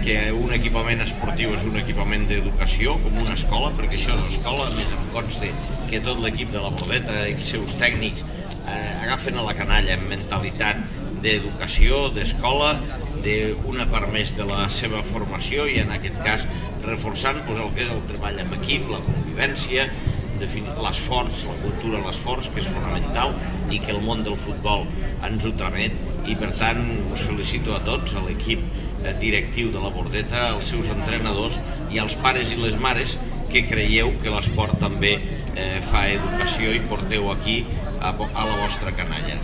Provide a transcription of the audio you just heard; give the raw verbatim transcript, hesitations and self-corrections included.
que un equipament esportiu és un equipament d'educació, com una escola, perquè això és escola. A més, em consta que tot l'equip de la Bordeta i els seus tècnics eh, agafen a la canalla amb mentalitat d'educació, d'escola, d'una part més de la seva formació i en aquest cas reforçant pues, el que és el treball amb equip, la convivència, l'esforç, la cultura de l'esforç, que és fonamental i que el món del futbol ens ho tramet, i per tant us felicito a tots, a l'equip directiu de la Bordeta, als seus entrenadors i als pares i les mares que creieu que l'esport també eh, fa educació i porteu aquí a, a la vostra canalla.